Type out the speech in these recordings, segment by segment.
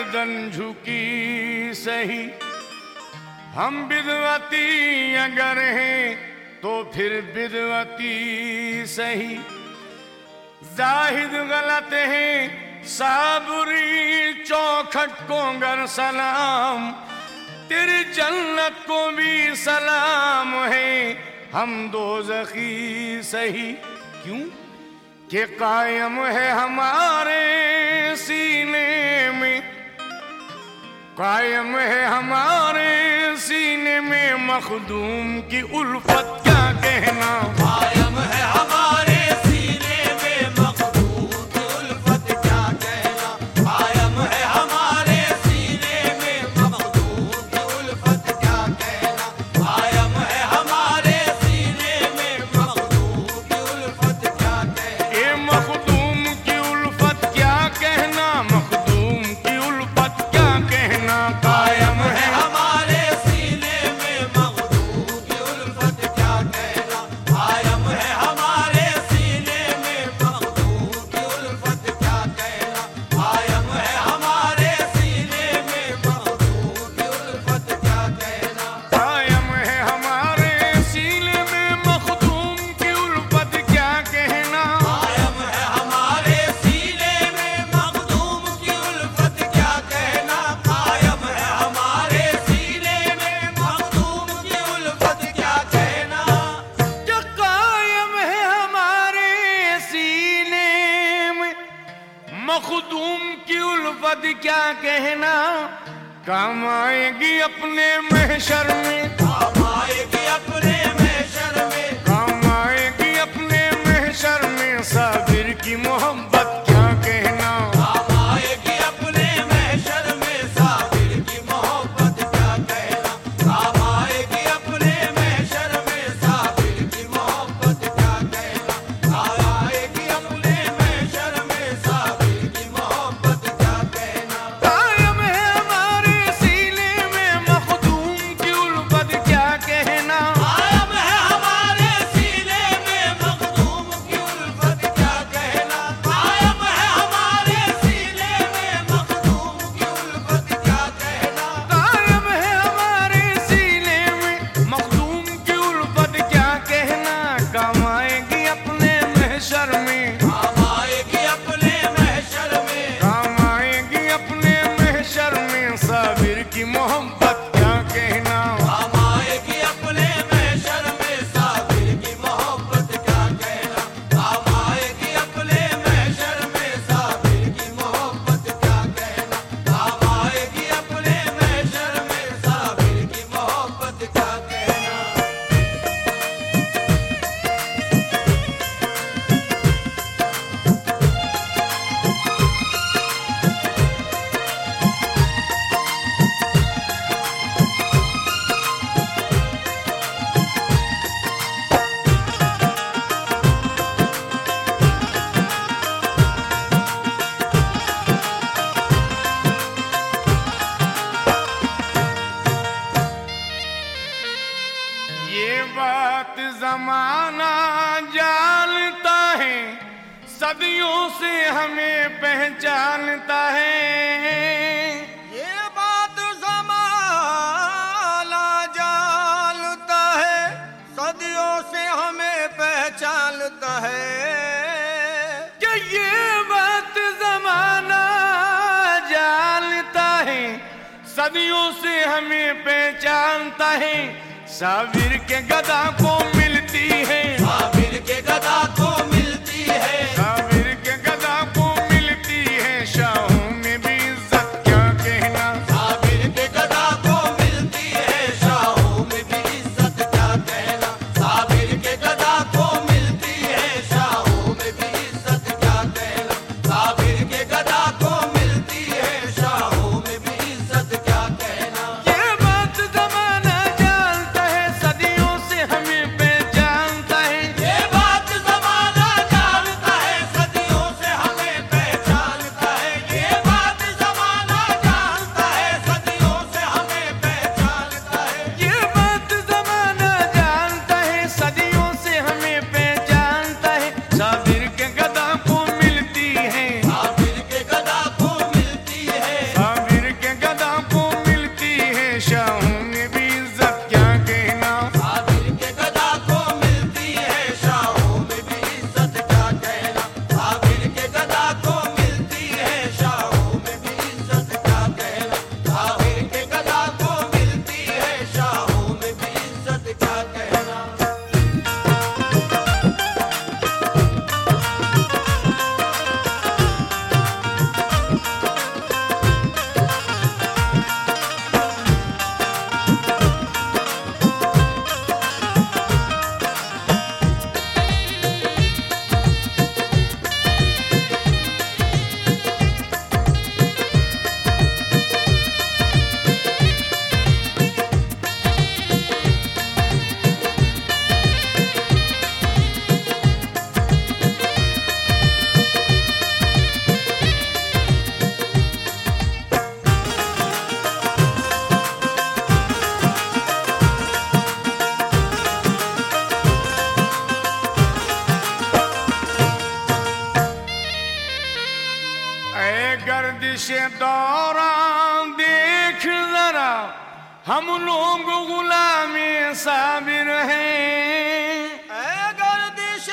गर्दन झुकी सही, हम विद्वती अगर हैं तो फिर विद्वती सही। जाहिद गलत है साबुरी चौखट को गर सलाम, तेरी जन्नत को भी सलाम है, हम दोज़खी सही। क्यों कि कायम है हमारे सीने में, कायम है हमारे सीने में मखदूम की उल्फत, क्या कहना। कायम है हमारे सीने में मखदूम की उल्फत, क्या कहना। कायम है हमारे सीने में मखदूम की उल्फत, क्या कहना। कायम है हमारे सीने में मखदूम की उल्फत, क्या कहना। ये मखदूम की उल्फत क्या कहना, मखदूम की उल्फत क्या कहना। कायम है हमारे सीने में मखदूम की उल्फत, क्या कहना। कायम है हमारे सीने में मखदूम की उल्फत, क्या कहना। कायम है हमारे सीने में मखदूम की उल्फत, क्या कहना। कायम है हमारे सीने में मखदूम की उल्फत, क्या कहना। कायम है हमारे सीने में मखदूम की उल्फत, क्या कहना। कायम है हमारे सीने में मखदूम की उल्फत, क्या कहना। जो कायम है हमारे सीने में मखदूम की उल्फत क्या कहना। काम आएगी अपने महशर में, काम आएगी अपने महशर में। काम आएगी अपने महशर में, साबिर की मोहब्बत क्या कहना। काम आएगी अपने महशर में, साबिर की मोहब्बत, क्या कहना। काम आएगी अपने महशर में, साबिर की मोहब्बत, क्या कहना। काम आएगी अपने महशर में, साबिर की मोहब्बत, क्या कहना। कायम है हमारे सीने में मखदूम की उल्फत क्या कहना। कायम है हमारे सीने में मखदूम की उल्फत, क्या कहना। कायम है हमारे सीने में मखदूम की उल्फत, क्या कहना। कायम है हमारे सीने में मखदूम की उल्फत क्या कहना। काम आएगी अपने महशर में, काम आएगी अपने महशर में। काम आएगी अपने महशर में, साबिर की मोहब्बत क्या कहना। काम आएगी अपने महशर में, साबिर की मोहब्बत, क्या कहना। काम आएगी अपने महशर में, साबिर की मोहब्बत, क्या कहना। काम आएगी अपने महशर में, साबिर की मोहब्बत, क्या कहना। ये बात जमाना जानता है, सदियों से हमें पहचानता है। ये बात ज़माना जानता है, सदियों से हमें पहचानता है। कि ये बात जमाना जानता है, सदियों से हमें पहचानता है। साबिर के गदा को मिलती है, साबिर के गदा को मिलती है। साबिर के गदा को मिलती है, शाहों में भी इज्जत क्या कहना। साबिर के गदा को मिलती है, शाहों में भी इज्जत, क्या कहना। साबिर के गदा को मिलती है, शाहों में भी इज्जत, क्या कहना। साबिर के गदा को मिलती है, शाहों में भी इज्जत, क्या कहना। ये बात जमाना जानता है, सदियों से हमें पहचानता है। ये से दौरान देख जरा हम लोग गुलामी साबिर हैं। गर्दिश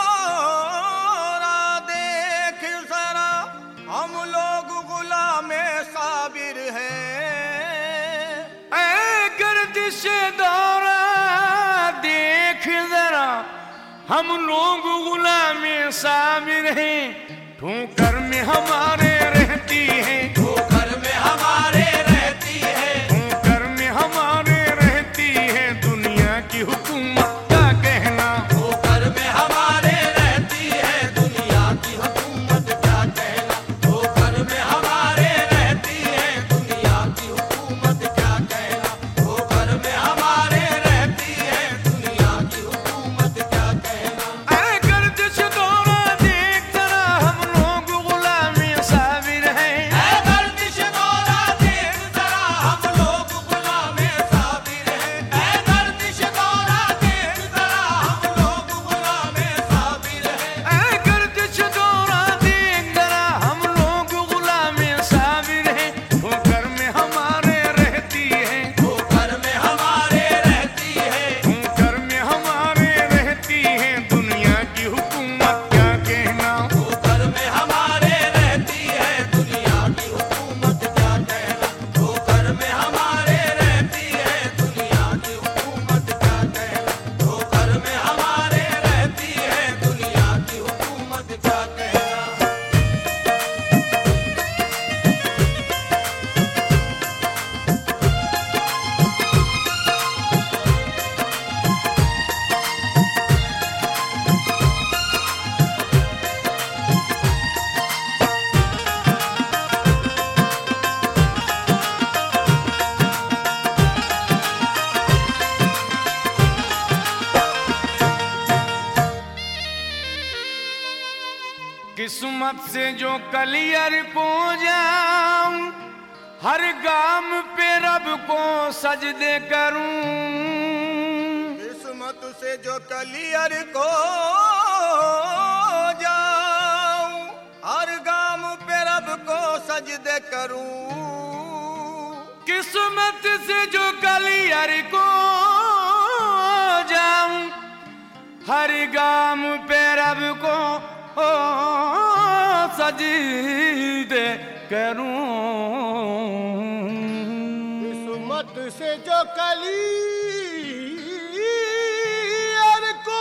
दौरा देख जरा हम लोग गुलामे साबिर हैं। गर्दिश दौरा देख जरा हम लोग गुलामी साबिर हैं। ठोकर में हमारे रहती है, ठोकर में हमारे रहती है, ठोकर में हमारे रहती है दुनिया की हुकूमत का कहना। ठोकर में हमारे रहती है दुनिया की हुकूमत क्या कहना। ठोकर में हमारे रहती है दुनिया की हुकूमत क्या कहना। ठोकर में हमारे रहती है दुनिया की हुकूमत क्या कहना। गर्दिश दौरा देख जरा हम लोग गुलामी साबिर हैं। गर्दिश दौरा देख जरा हम लोग गुलामे साबिर हैं। गर्दिश दौरा देख जरा हम लोग गुलामे साबिर हैं। गर्दिश दौरा देख जरा हम लोग गुलामी साबिर हैं। ठोकर में हमारे रहती है, ठोकर में हमारे रहती है, ठोकर में हमारे रहती है दुनिया की हुकूमत क्या कहना। ठोकर में हमारे रहती है दुनिया की हुकूमत क्या कहना। ठोकर में हमारे रहती है दुनिया की हुकूमत क्या कहना। ठोकर में हमारे रहती है दुनिया की हुकूमत क्या कहना। किस्मत से जो कलियर को जाऊं हर गाम पे रब को सजदे करूं। किस्मत से जो कलियर को जाऊं हर गाम पे रब को सजदे करूं। किस्मत से जो कलियर को जाऊं हर गाम पे रब को सजदे करूं। किस्मत से जो कलियर को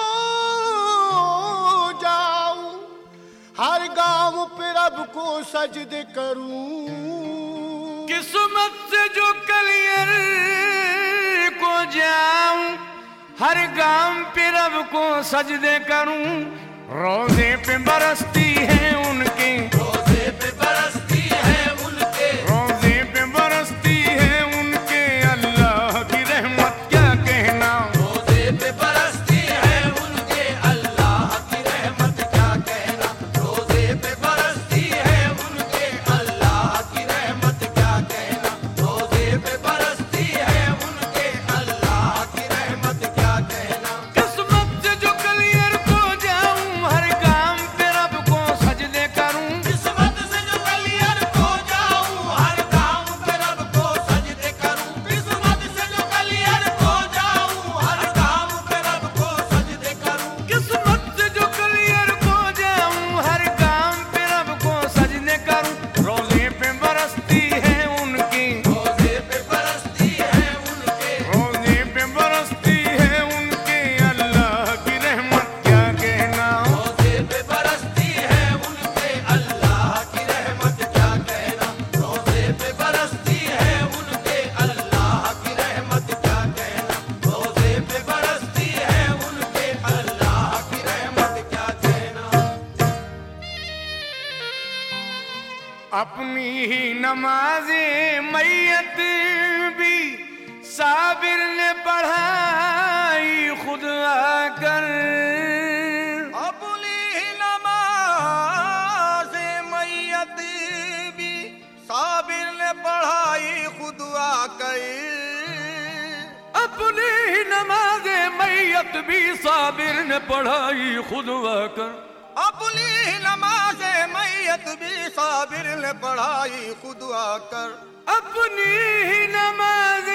जाऊं हर गांव पे रब को सजदे करूं। किस्मत से जो कलियर को जाऊं हर गाम पे रब को सजदे करूं। रोजे पे बरसती है उनके, रोजे पे बरसती है उनके, रोजे पे बरसती है उनके अल्लाह की रहमत क्या कहना। रोजे पे बरसती है उनके अल्लाह की रहमत क्या कहना। रोजे पे बरसती है उनके अल्लाह की रहमत क्या कहना। रोजे पे बरसती है उनके अल्लाह की रहमत क्या कहना। किस्मत से जो कलियर को जाऊं हर गाम पे रब को सजदे करूं। किस्मत से जो कलियर को जाऊं हर गांव पे रब को सजदे करूं। किस्मत से जो कलियर को जाऊं हर गांव पे रब को सजदे करूं। किस्मत से जो कलियर को जाऊं हर गाम पे रब को सजदे करूं। रोजे पे बरसती है उनकी, रोजे पे बरसती है उनके, रोजे पे बरसती है उनके अल्लाह की रहमत क्या कहना। रोजे पे बरसती है उनके अल्लाह की रहमत क्या कहना। रोजे पे बरसती है उनके अल्लाह की रहमत क्या कहना। रोजे पे बरसती है उनके अल्लाह की रहमत क्या कहना। अपनी ही नमाज़े मैयत भी साबिर ने पढ़ाई खुद आकर। अपनी ही नमाज़े मैयत भी साबिर ने पढ़ाई खुद आकर। अपनी ही नमाज़े मैयत भी साबिर ने पढ़ाई खुद आकर। अपनी अपनी नमाज मैयत भी साबिर ने पढ़ाई खुद आकर। अपनी ही नमाज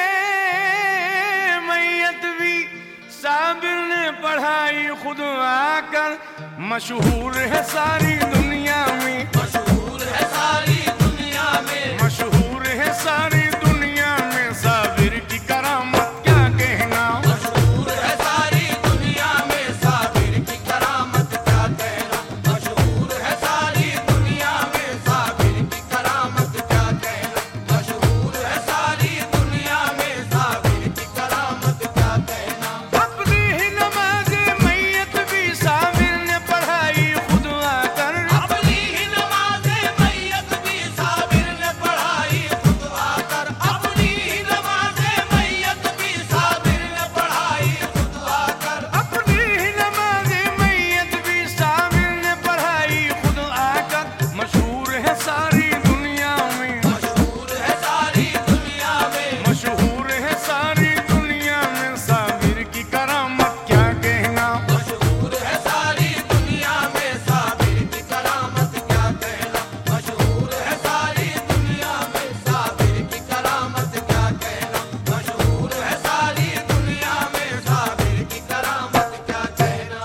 मैयत भी साबिर ने पढ़ाई खुद आकर। मशहूर है सारी दुनिया में, मशहूर है सारी दुनिया में, मशहूर है सारी दुनिया में साबिर की करामत क्या कहना। मशहूर है सारी दुनिया में साबिर की करामत क्या कहना। मशहूर है सारी दुनिया में साबिर की करामत क्या कहना। मशहूर है सारी दुनिया में साबिर की करामत क्या कहना। अपनी ही नमाज मैयत भी साबिर ने पढ़ाई खुद आकर। अपनी ही नमाज मैयत भी साबिर ने पढ़ाई खुद आकर। अपनी ही नमाज मैयत भी साबिर ने पढ़ाई खुद आकर। अपनी ही नमाज मैयत भी साबिर ने पढ़ाई खुद आकर। मशहूर है सारी दुनिया में, मशहूर है सारी दुनिया में, मशहूर है सारी दुनिया में साबिर की करामत क्या कहना। मशहूर है सारी दुनिया में साबिर की करामत क्या कहना। मशहूर है सारी दुनिया में साबिर की करामत क्या कहना। मशहूर है सारी दुनिया में साबिर की करामत क्या कहना।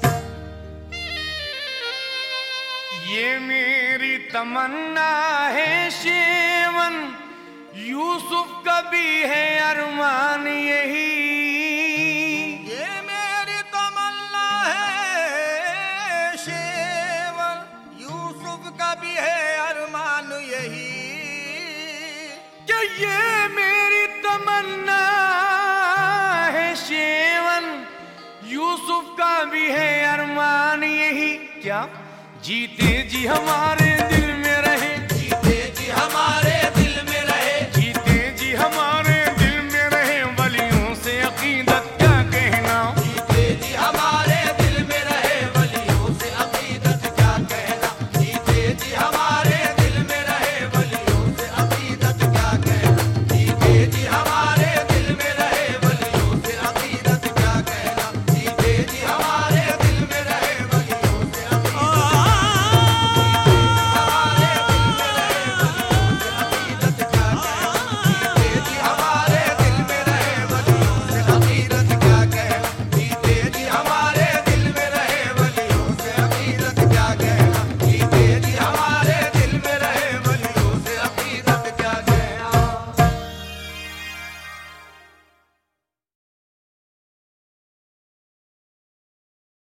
ये मेरी तमन्ना है शेवन, यूसुफ का भी है अरमान यही। ये मेरी तमन्ना है शेवन, यूसुफ का भी है अरमान यही। क्या ये मेरी तमन्ना है शेवन, यूसुफ का भी है अरमान यही। क्या जीते जी हमारे दिल